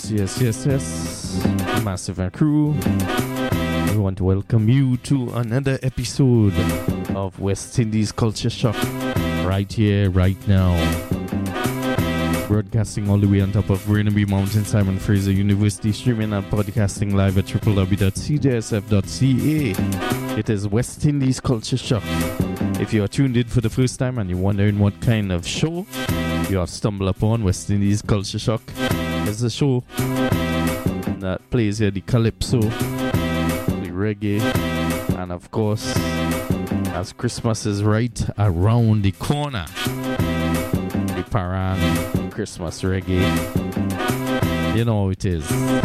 Yes. Massive and crew. We want to welcome you to another episode of West Indies Culture Shock. Right here, right now. Broadcasting all the way on top of Burnaby Mountain, Simon Fraser University. Streaming and podcasting live at www.cjsf.ca. It is West Indies Culture Shock. If you are tuned in for the first time and you're wondering what kind of show you have stumbled upon, West Indies Culture Shock is a show that plays here the calypso, the reggae, and of course, as Christmas is right around the corner, the Parang Christmas reggae. You know how it is.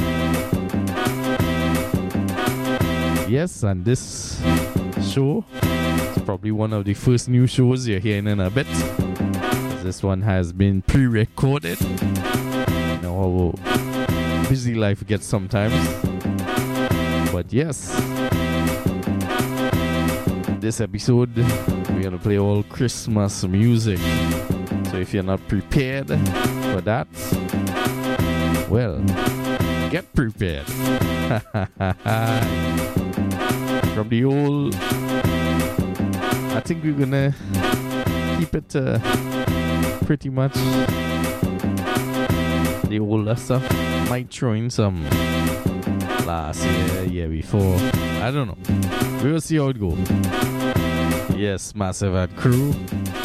Yes, and this show is probably one of the first new shows you're hearing in a bit. This one has been pre-recorded. You know how busy life gets sometimes. But yes, this episode we're gonna play all Christmas music. So if you're not prepared for that, well, get prepared. From the old, I think we're gonna keep it pretty much the older stuff. Might throw in some last year before. I don't know. We will see how it goes. Yes, Massive and crew.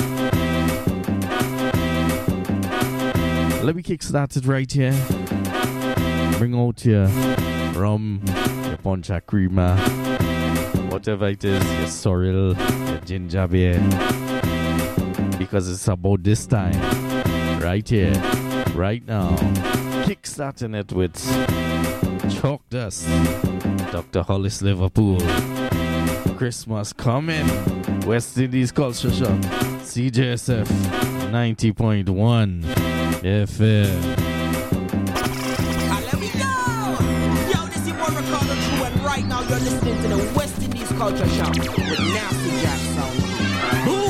Let me kickstart it right here. Bring out your rum, your poncha creamer, whatever it is, your sorrel, your ginger beer. Because it's about this time, right here, right now. Kickstarting it with Chalk Dust, Dr. Hollis Liverpool. Christmas coming. West Indies Culture Shock. CJSF 90.1 FM. Let me go! Yo, this is your Ricardo True, and right now you're listening to the West Indies Culture Shock with Nasty Jack Sound. Boom!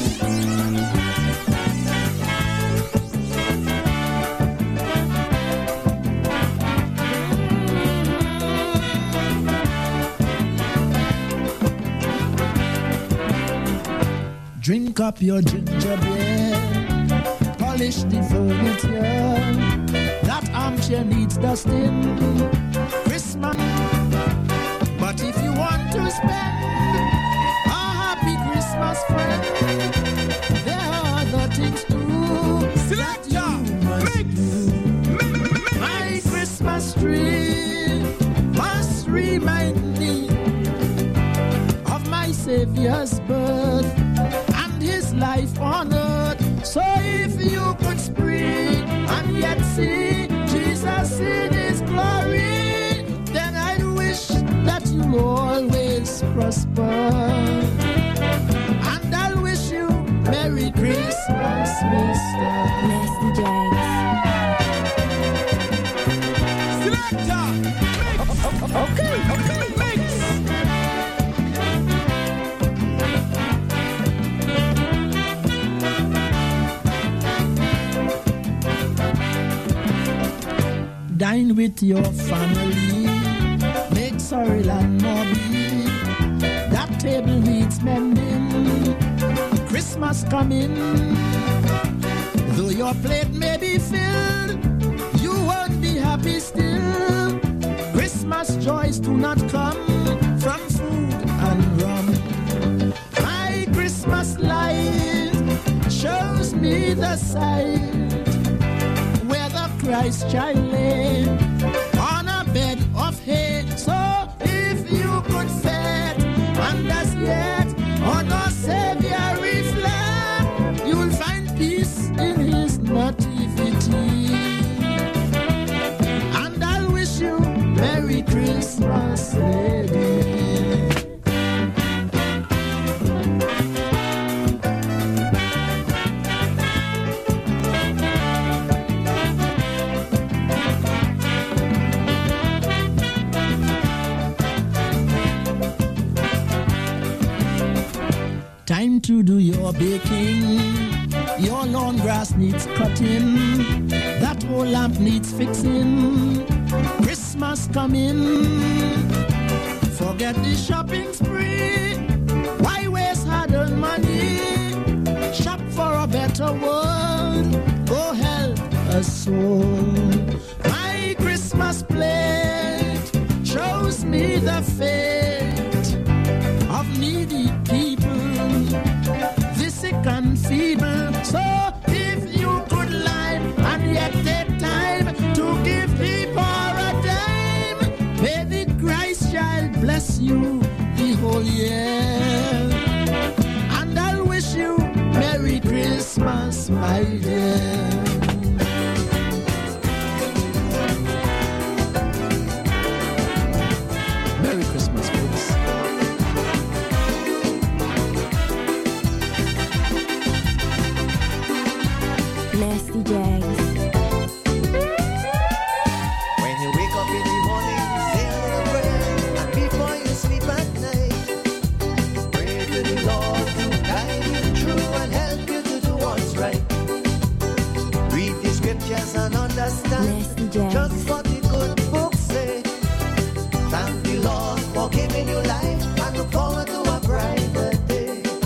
Drink up your ginger beer, polish the furniture. That armchair needs dusting. Christmas. But if you want to spend a happy Christmas, friend, there are other things to select you must do. My Christmas tree must remind me of my Savior's birth. His life on earth. So if you could spring and yet see Jesus in his glory, then I'd wish that you always prosper. And I'll wish you Merry Christmas, Mr. Nasty Jags. Selector! Okay, mix! Dine with your family, make sorrel and mobby. That table needs mending. Christmas coming, though your plate may be filled, you won't be happy still. Christmas joys do not come from food and rum. My Christmas light shows me the sight Christ child lay on a bed of hay. So if you could set and as yet on our Savior reflect, you'll find peace in his nativity. And I'll wish you Merry Christmas, lady. Time to do your baking. Your lawn grass needs cutting. That that whole lamp needs fixing. Christmas coming. Forget the shopping spree. Why waste hard-earned money? Shop for a better world. Go help a soul. My Christmas plate shows me the fate of needy people, the sick and feeble. So if you could lie and yet take time to give people a dime, may the Christ child bless you the whole year. And I'll wish you Merry Christmas, my dear. Merry Christmas, folks. Nasty Jags. When you wake up in the morning, say a little prayer, and before you sleep at night, pray to the Lord to guide you through and help you to do what's right. Read the scriptures and understand Nasty Jags. just what the good books say. Thank the Lord for giving you life and look forward to a brighter day.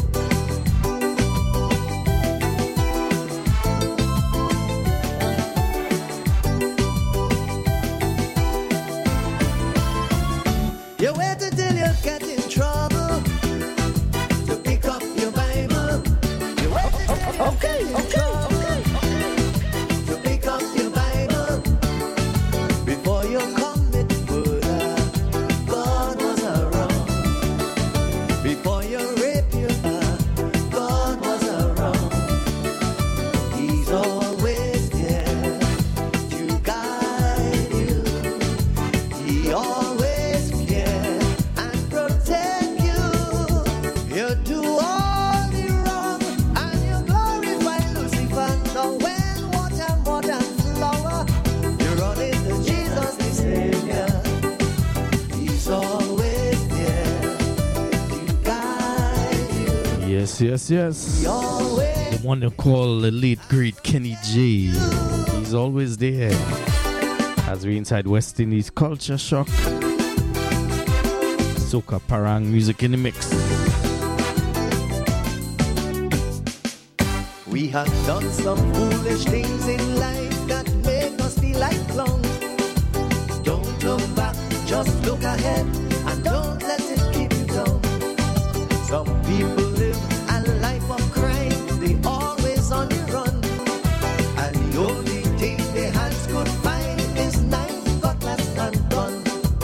You wait until you get in trouble to pick up your Bible. You wait until you get in trouble to pick up your Bible before you commit murder. God was around. Before you rape your God was around. He's always there to guide you. He always care and protect you. You do all the wrong and you glorify Lucifer. Now when water more than flower, you run into Jesus the Savior. He's always there to guide you. Yes, yes, yes. He always The one they call the late great Kenny G. He's always there. As we inside West Indies Culture Shock. Soca Parang music in the mix. We have done some foolish things in life that make us feel like clowns. Don't look back, just look ahead, and don't let it keep you down. Some people live a life of crime, they always on the run, and the only thing their hands could find is knife, cutlass, and gun.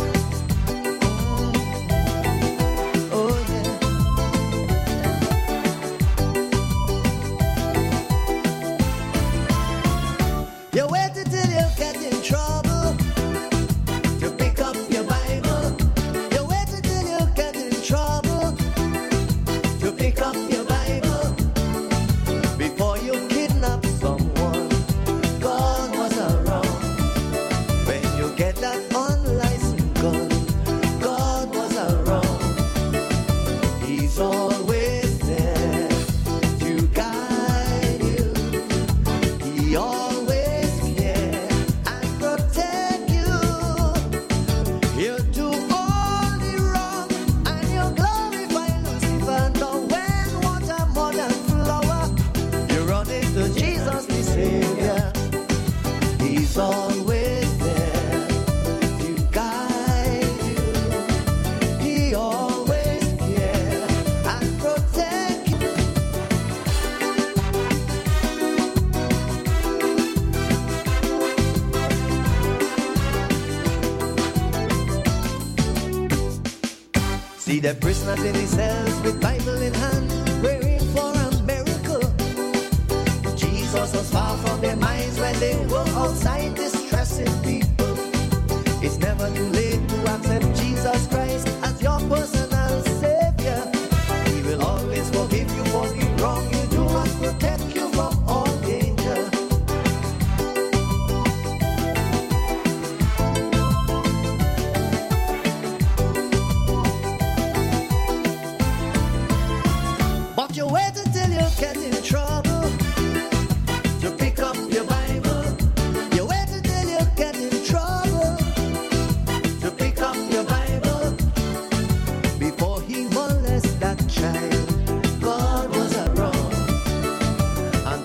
Oh yeah. You wait until you get in trouble to pick up your Bible. You wait until you get in trouble to pick up your Bible before you kidnap someone. God was around when you get that unlicensed gun. God was around. He's always there to guide you. He always care and protect you. You do all the wrong and you glorify Lucifer. Now when water more than flower, you run into Jesus the Savior. He's always there to guide you. He always care and protect you. See the prisoners in his cells with Bible in hand, praying for a miracle. Jesus was far from their minds when they were outside distressing people. It's never too late to accept Jesus Christ as your personal Savior. He will always forgive you for the wrong you do and protect you from all danger. But you wait until you get in trouble to pick up your Bible. You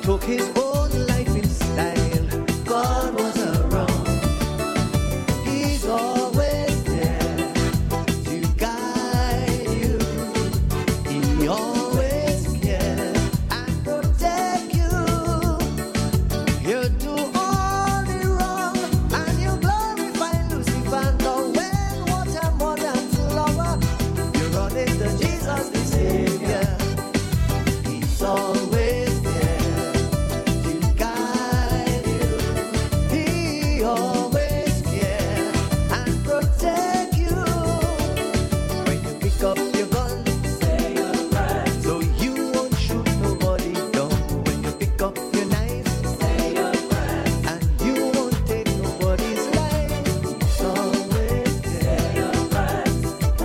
took his own life in style. God was around. He's always there to guide you. He always cares and protect you. You do all the wrong and you glorify Lucifer. Now when what a more than lover, you run into Jesus the Savior. He's always there to guide you. He always cares and protect you. When you pick up your gun, say your prayers, so you won't shoot nobody down. When you pick up your knife, say your prayers, and you won't take nobody's life. He's always there. Say your prayers.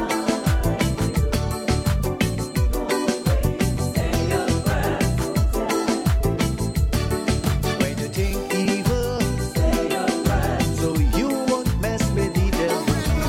When you think evil, say your prayers, so you won't mess with the devil.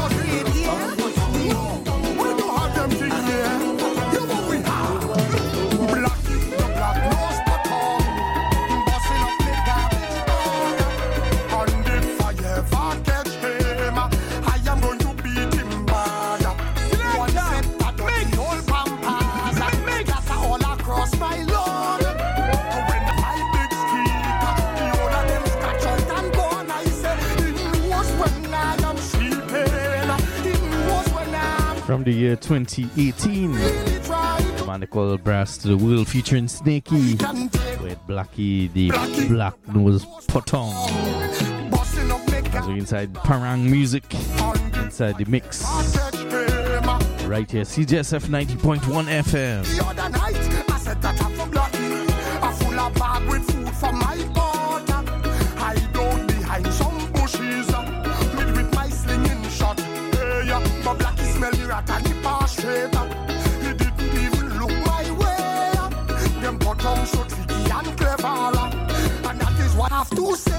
We don't have them things here. You what we have. Black, the black nose button. Busting up the garbage bag. On the fire, catch him. I am going to beat him bad. One set that the old pampas. Scatter all across my lawn. When I big squeak, the whole of them scratch out and gone. I say, it was when I am sleeping. It was when I'm From the year 2018, really trying. Manical Brass to the World featuring Snakey with Blackie the Black Nose Potong. Busting up me So inside Parang Music, inside the mix, catch him. right here, CJSF 90.1 FM. The other night, I said that I'm from Blackie. A full of bag with food for my daughter. I don't behind some bushes with my slinging shot. Hey, but Blackie smell the rat and he pass straight. He didn't even look my way. Them bottom so tricky and clever. And that is what I have to say.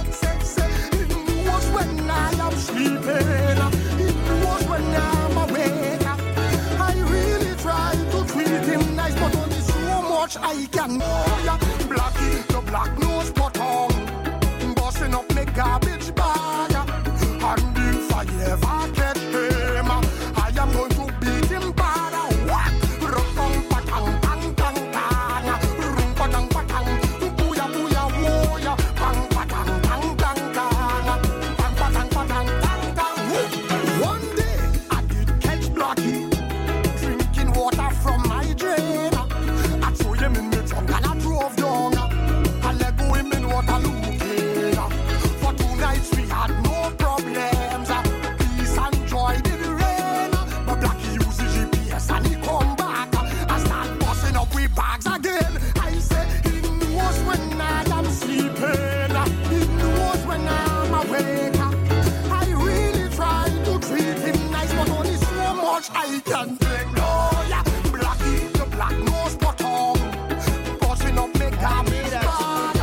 It was when I am sleeping. It was when I'm awake. I really try to treat him nice, but only so much I can. Blackie, the black nose bottom, busting up my garbage bag. And if I ever catch him, I am going to beat him bad. Whack! Rum patang tang tang tang, rum patang patang, booya booya booya, bang patang tang tang tang, bang patang patang tang tang. One day I did catch Blackie drinking water from my drain. I threw him in the trunk and I drove down. I let go him in water looking. For 2 nights we had no problems. Peace and joy did reign. But Blackie used the GPS and he come back. I start busting up with bags again. I say it was when I am sleeping. It was when I'm awake. I really try to treat him nice, but only so much I can take. Oh yeah, Blackie, the black nose bottom, busting up me garbage bag.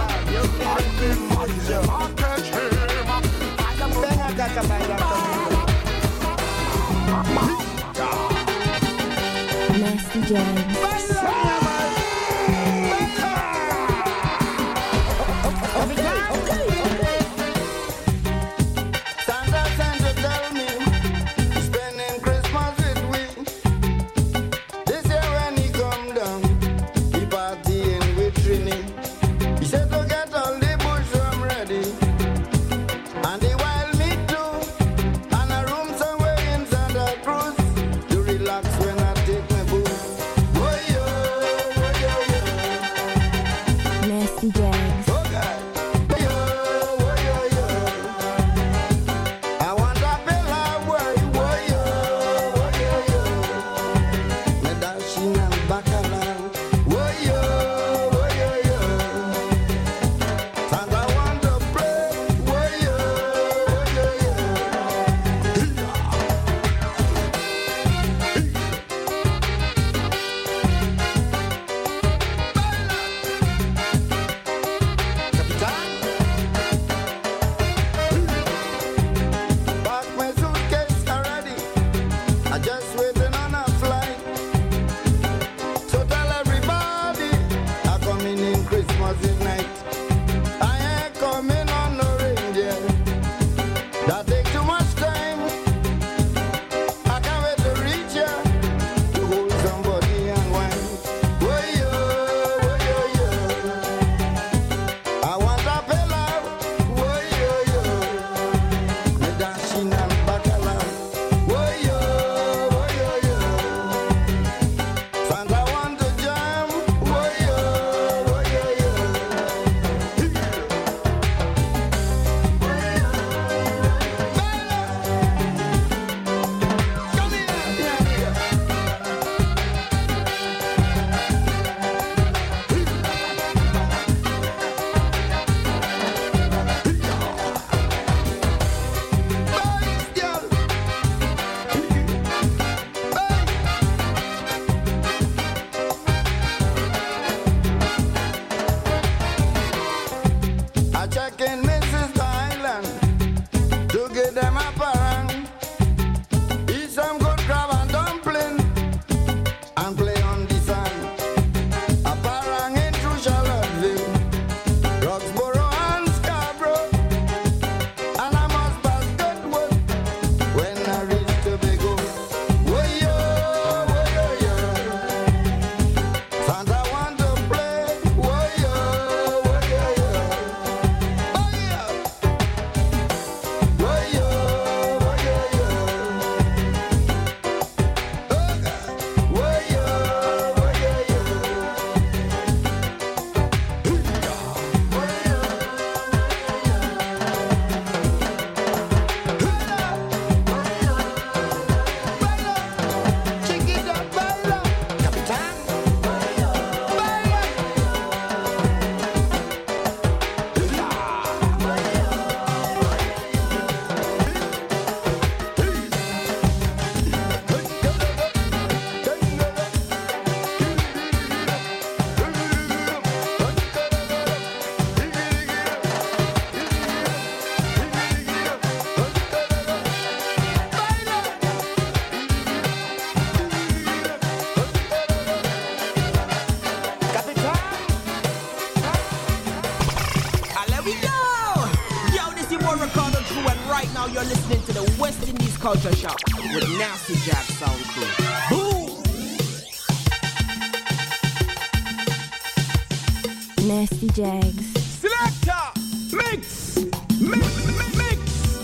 And if I ever catch him, I am going Nasty Jags. Santa, tell me, spending Christmas with we. This year when he come down, he partying with Trini. He said to get all the bush rum ready, and the wild meat too, and a room somewhere in Santa Cruz to relax when I take my booze. Oh yo, Nasty Jags. oh God. Oh yo. I want a bella boy, oh yo. Me dashing and bacalao, oh yo. Santa want to pray, oh yo. you're listening to the West Indies Culture Shock with Nasty Jack Sound Crew. Boom! Nasty Jags. Selector, mix, mix.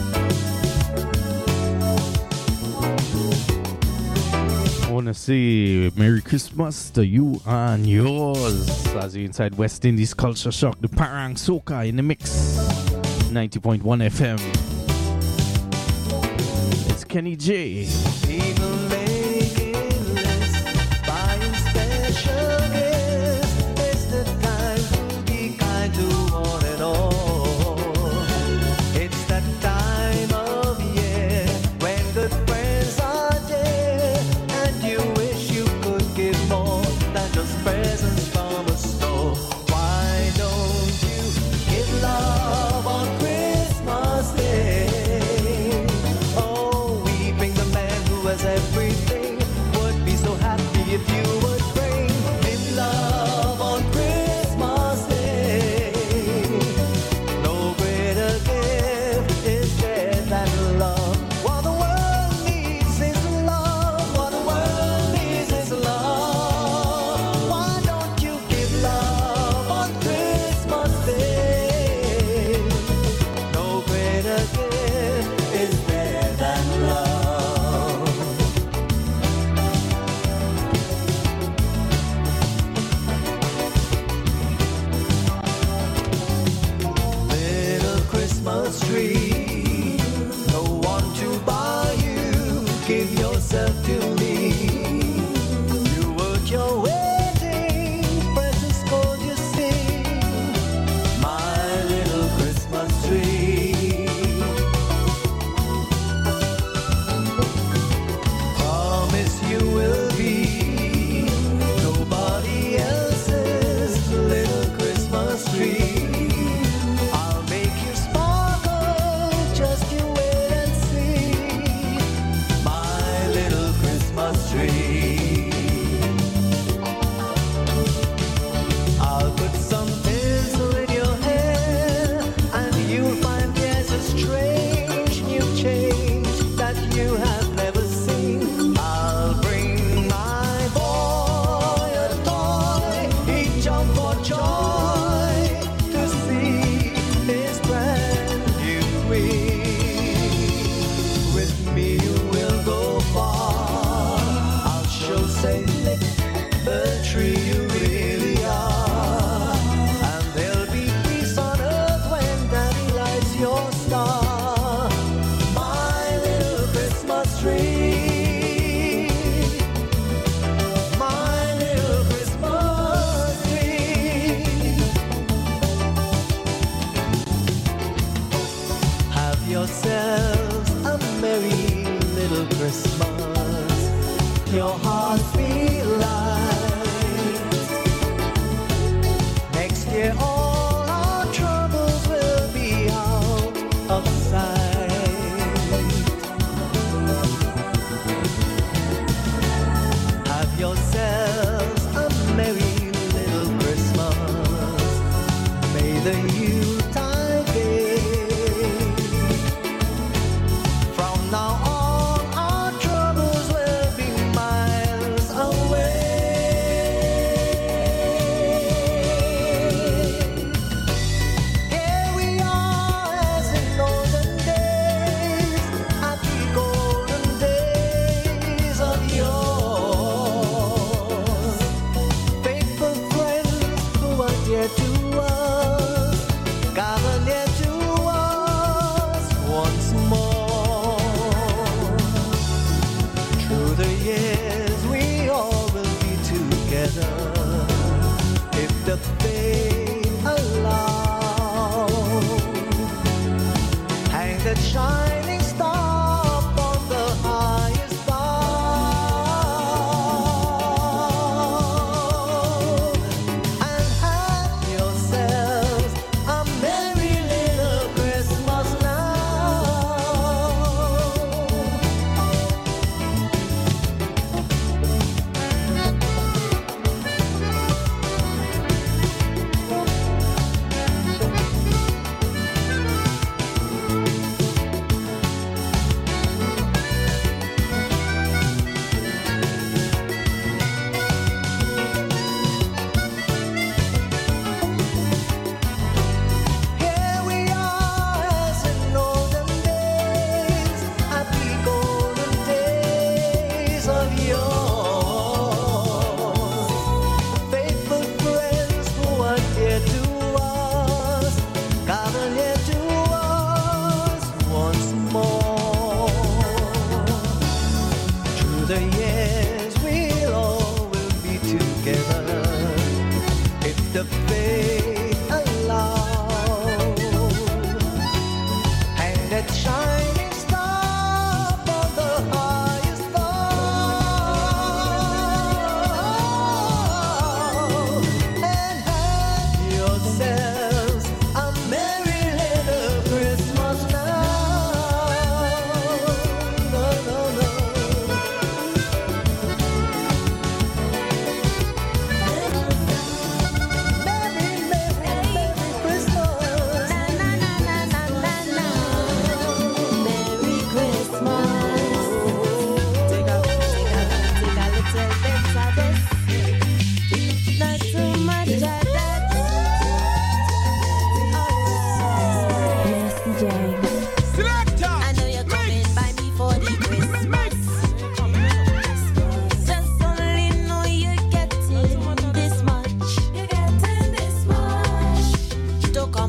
I want to say Merry Christmas to you and yours as you inside West Indies Culture Shock, the Parang Soca in the mix. 90.1 FM. It's Kenny J. People making lists, buying special gifts. It's the time to be kind to one and all. It's that time of year when good friends are there, and you wish you could give more than just presents from a store. Why don't you give love on Christmas Day? Oh, we bring the man who has everything. Would be so happy if you would bring him love on Christmas Day. No greater gift is there than love. What the world needs is love. What the world needs is love. Why don't you give love on Christmas Day? No greater gift is there than love. Little Christmas tree, no one to buy you. Give yourself to me. You work your wedding, presents gold you sing. My little Christmas tree. Promise you will be nobody else's little Christmas tree. I'll make you sparkle, just you wait and see. My little Christmas tree. I'll put some tinsel in your hair, and you'll find there's a strange new change that you have never seen. I'll bring my boy a toy, he'd jump for joy to see his brand new wing. With me you will go far. I'll show Saint Nick the tree you really are, and there'll be peace on earth when Daddy lights your star. My little Christmas tree. My little Christmas tree. Have yourselves a merry little Christmas. Your hearts be light. Next year all our troubles will be out of sight. Have yourselves a merry little Christmas. May the Yuletide gay. From now on our troubles will be miles away. Here we are as in olden days, happy golden days of yore. Faithful friends who are dear to us,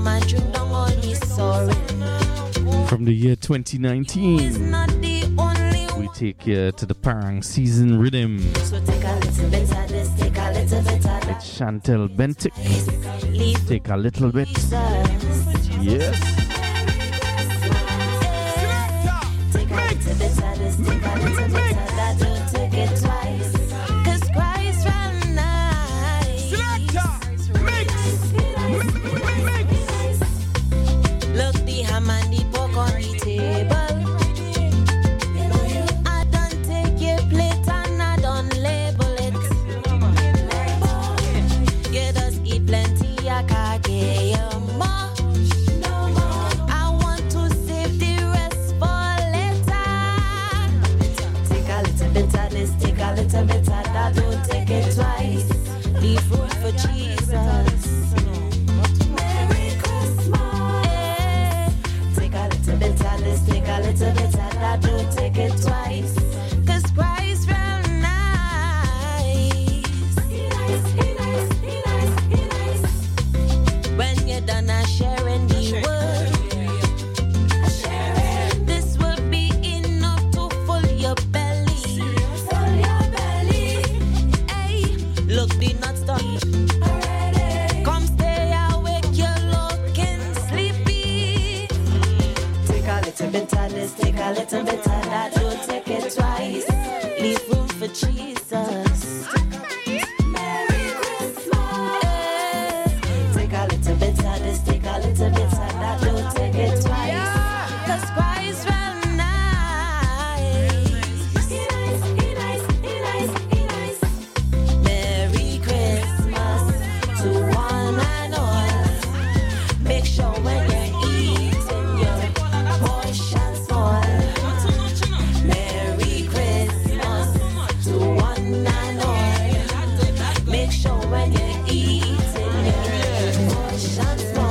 From the year 2019, we take you to the Parang Season Rhythm. It's Chantel Bentic. Take a little bit. Yes. Take a little bit of this, take a little bit of that, don't take it twice. 'Cause Christ from night. Look the ham and the pork on the table. I don't take your plate and I don't label it. You just eat plenty, I can't get you more. I want to save the rest for later. Take a little bit of this, take a little bit of that, don't take it twice. Leave room for Jesus. Merry Christmas. Take a little bit of this, take a little bit of that, don't take it twice. 'Cause Christ from nice. He nice, he nice, he nice, he nice. When you're done sharing the word, this will be enough to fill your belly. Fill your belly. Hey, look the nuts done. Come stay awake, you're looking sleepy. Take a little bit of this, take a little bit of that, don't take it twice. Leave room for Jesus. Merry Christmas. Take a little bit of this, take a little bit of that, don't take it twice. 'Cause Christ from nice. He nice, he nice, he nice, he nice. Merry Christmas to one and all. Make sure when you're eating your portion small. Merry Christmas to one and all. Make sure when you're eating your portion small.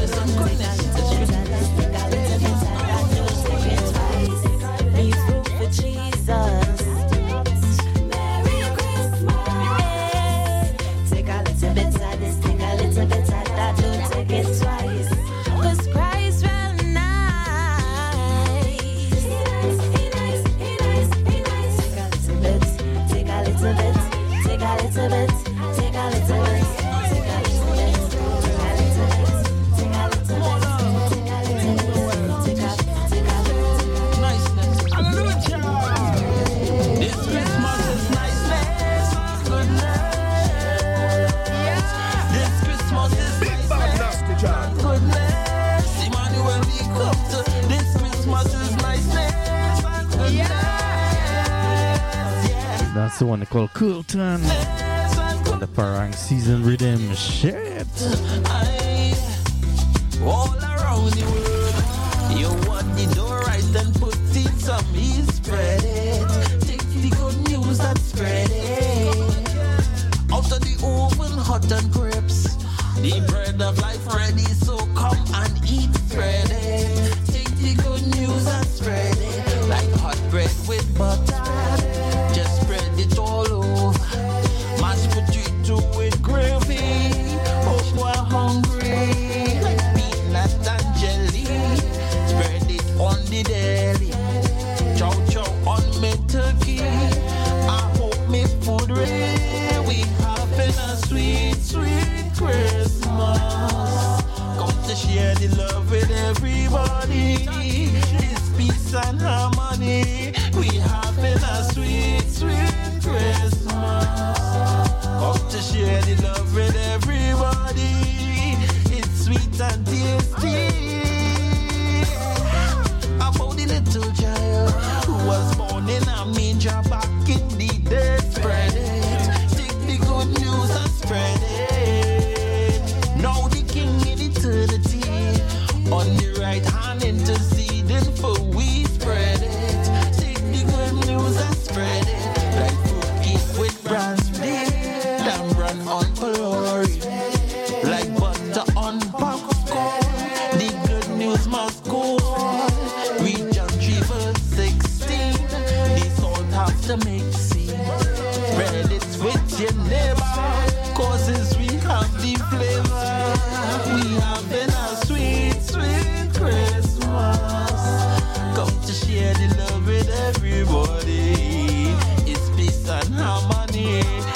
Leave room for Jesus. Merry Christmas. Take a little bit of this, take a little bit of that, don't take it twice. 'Cause Christ from nice. He nice, he nice, he nice, he nice. Take a little bit, take a little bit, take a little bit, take a little bit, take a little bit, take a little bit, take a little bit, take a little bit, take a This Christmas is niceness, goodness. This Christmas is niceness, goodness. Emmanuel, we come to this Christmas is niceness, goodness. That's the one they call Coolton. On the Parang Season Rhythm. Shit. All around the world, you want the door right and put in some yeast, spread it. Take the good news and spread it. Out of the oven, hot and crepes. The bread of life ready, so come and eat, spread it. Take the good news and spread it. Like hot bread with butter. Just spread it all over. Mashed potato with gravy. Hope we're hungry. Peanut and jelly. Spread it on the deli. Chow chow on me turkey. I hope me food ready. We having a sweet, sweet Christmas. Come to share the love with everybody. This peace and harmony. We having a sweet, sweet Christmas. Come to share the love with everybody. It's sweet and tasty. About the little child who was born in a manger back in the day. Spread it. Take the good news and spread it. Now the King in eternity on the right hand interceding for we. Spread it. Take the good news and spread it. Like cookies with raspberry, damn run on glory. Like butter on popcorn. The good news must go on. Read John 3 verse 16. The salt have to make seed. Spread it with your neighbor. Causes we have the flavor. We have in a sweet live with everybody. It's peace and harmony.